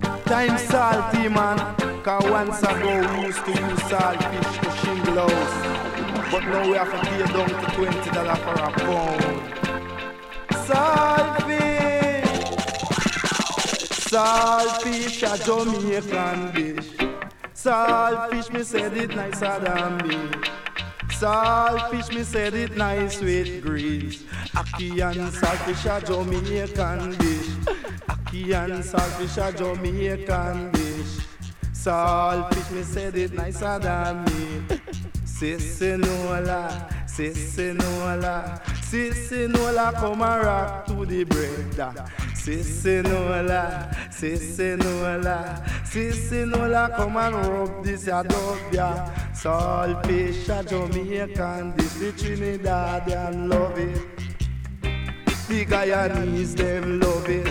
Time salty, man. Cause once ago we used to use saltfish to shingle house. But now we have to pay down to $20 for a pound. Saltfish. Saltfish a Jamaican dish. Saltfish, me said it nicer than me. Saltfish, me said it nice with grease. Ackee and saltfish a Jamaican dish. Ackee and saltfish a Jamaican dish. Saltfish, me said it nicer than me. Sissy Nola, Sissy Nola, Sissy Nola, come and rock to the bread. Sissy Nola, Sissy Nola, Sissy Nola, come and rub this ya dog ya. Saltfish a Jamaican dish, the Trinidadian love it. The Guyanese them love it.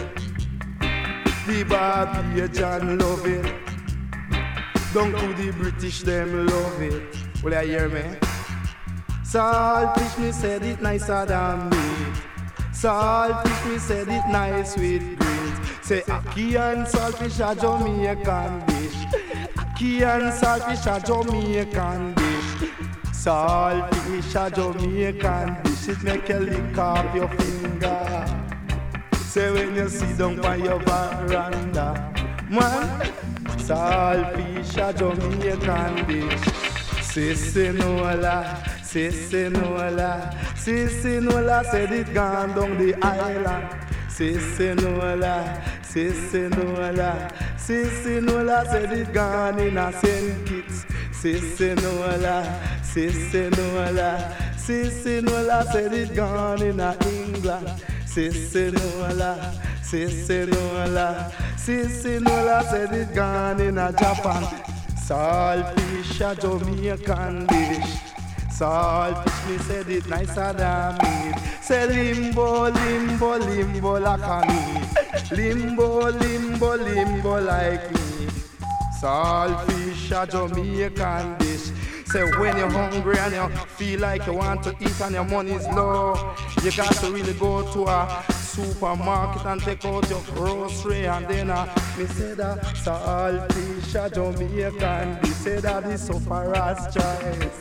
The Barbadian love it. Down to the British them love it. Will you hear me? Saltfish, me said it nicer than meat. Saltfish, me said it nice with greens. Say ackee and saltfish a Jamaican dish. Ackee and saltfish a Jamaican dish. Saltfish a Jamaican dish. It make you lick off your finger. Say when you sit down by your veranda, man. Saltfish a Jamaican dish. Sissy Nola, Sissy Nola, Sissy Nola said it gone down the island. Sissy Nola, Sissy Nola, Sissy Nola said it gone in a St. Kitts. Sissy Nola, Sissy Nola, Sissy Nola said it gone in a England. Sissy Nola, Sissy Nola, Sissy Nola said it gone in a Japan. Saltfish a Jamaican dish. Saltfish, me said it nicer than meat. Say limbo, limbo, limbo like a me. Limbo, limbo, limbo like me. Saltfish a Jamaican dish. Say when you're hungry and you feel like you want to eat and your money's low, you got to really go to a supermarket and take out your grocery. And then me say that saltfish a Jamaican dish. Say that is sufferer's choice.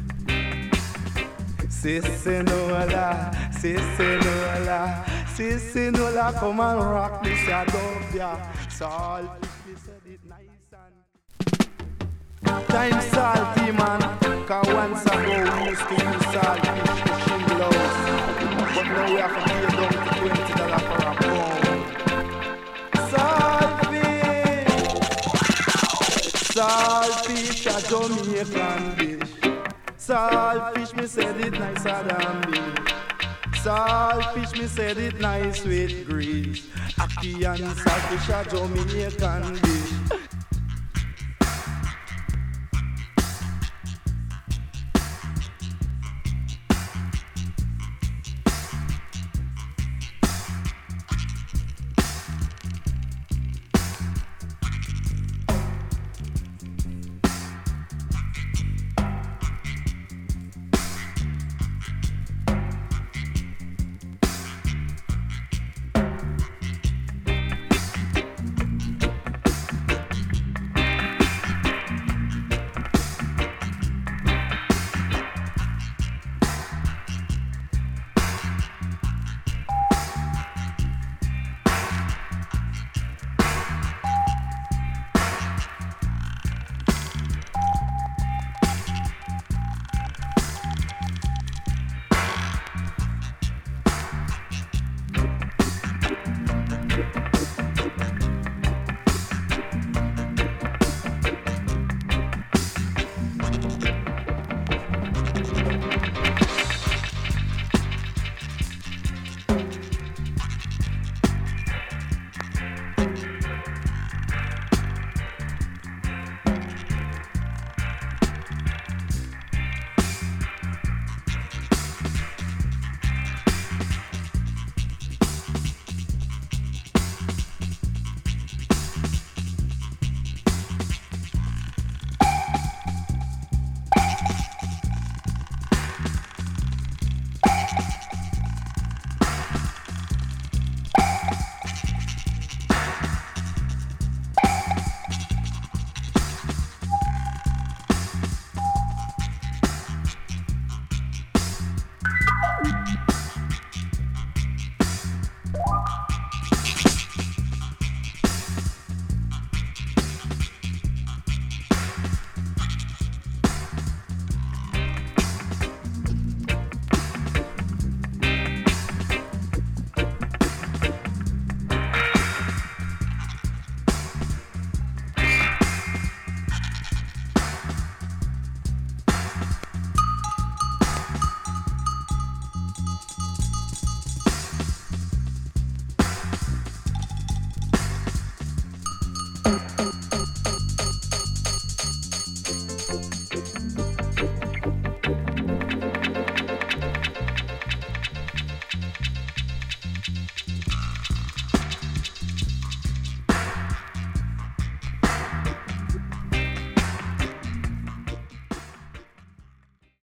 Sissy Nola, Sissy Nola, Sissy Nola, come and rock this ya dog ya. Saltfish, me said it nice and time salty, man. Cause once ago we used to use saltfish to shingle house. But now we have to pay down to $20 for a pound. Saltfish. Saltfish a Jamaican dish. Saltfish, me said it nicer than me. Saltfish, me said it nice with grease. Ackee and saltfish a Jamaican dish.